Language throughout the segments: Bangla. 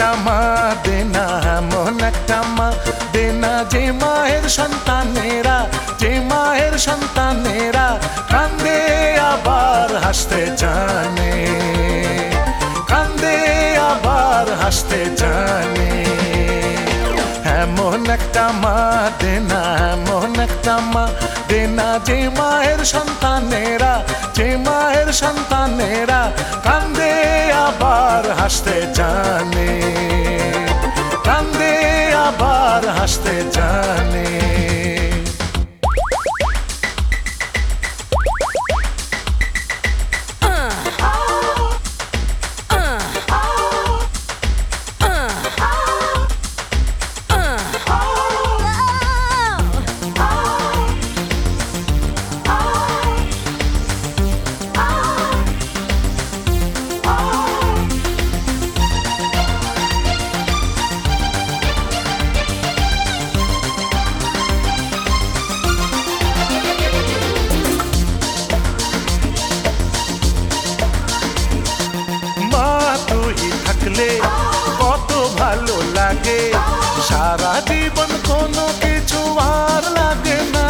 একটা মা দেনা, এমন একটা মা দেনা যে মায়ের সন্তানেরা, যে মায়ের সন্তানেরা কান্দে আবার হাসতে জানে, কান্দে আবার হাসতে জানে। এমন একটা মা দেনা, এমন একটা মা দেনা যে মায়ের সন্তানেরা, যে মায়ের সন্তানেরা কান্দে আবার হাসতে জানে, কান্দে আবার হাসতে জানে। কত ভালো লাগে, সারা জীবন কোনো কিছু আর লাগে না।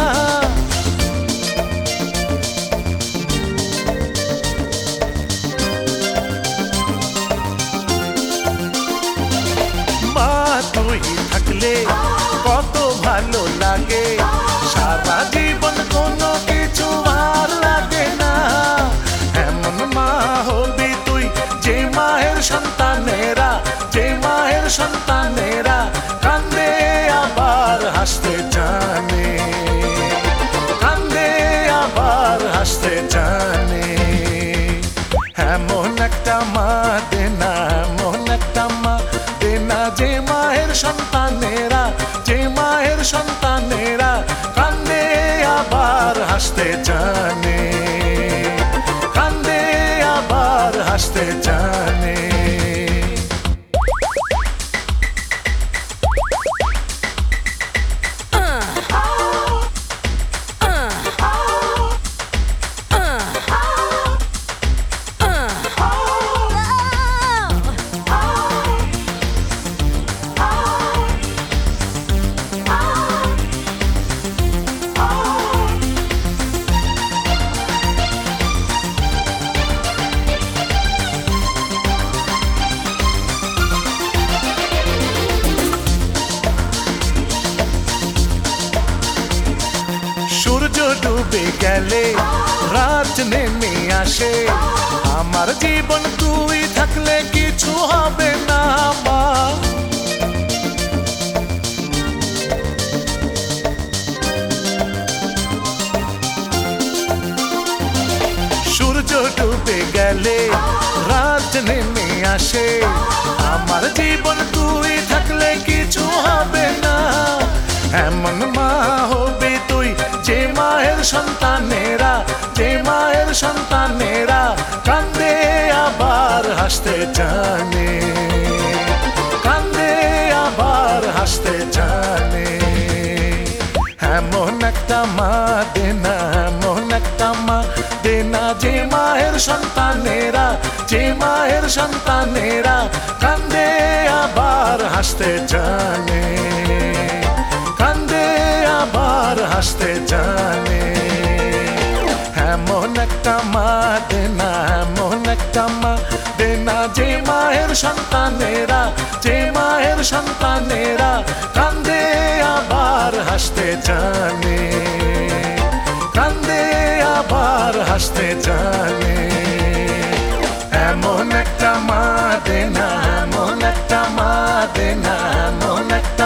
মা তুই থাকলে কত ভালো লাগে, সারা জীবন কোনো কিছু আর লাগে না। এমন মা হবি তুই যে মায়ের সন্তানেরা, যে মায়ের সন্তানেরা কান্দে আবার হাসতে জানে, কান্দে আবার হাসতে জানে। এমন একটা মা দেনা, এমন একটা মা দেনা যে মায়ের সন্তানেরা, যে মায়ের সন্তানেরা কান্দে আবার হাসতে জানে, কান্দে আবার হাসতে জানে। সূর্য ডুবে গেলে রাত নেমে আসে, আমার জীবন তুই থাকলে কিছু হবে না মা। সূর্য ডুবে গেলে রাত নেমে আসে, আমার জীবন তুই থাকলে কিছু হবে না। এমন মা হবে তুই যে মায়ের সন্তানেরা, যে মায়ের সন্তানেরা কান্দে আবার হাসতে জানে, কান্দে আবার হাসতে জানে। এমন একটা মা দেনা, এমন একটা মা দেনা যে মায়ের সন্তানেরা, যে মায়ের সন্তানেরা কান্দে আবার হাসতে জানে, কান্দে আবার হাসতে জানে। এমন একটা মা দেনা, এমন একটা মা দেনা যে মায়ের সন্তানেরা, যে মায়ের সন্তানেরা কান্দে আবার হাসতে জানে, কান্দে আবার হাসতে জানে। এমন একটা মা দেনা, এমন একটা মা দেনা, এমন একটা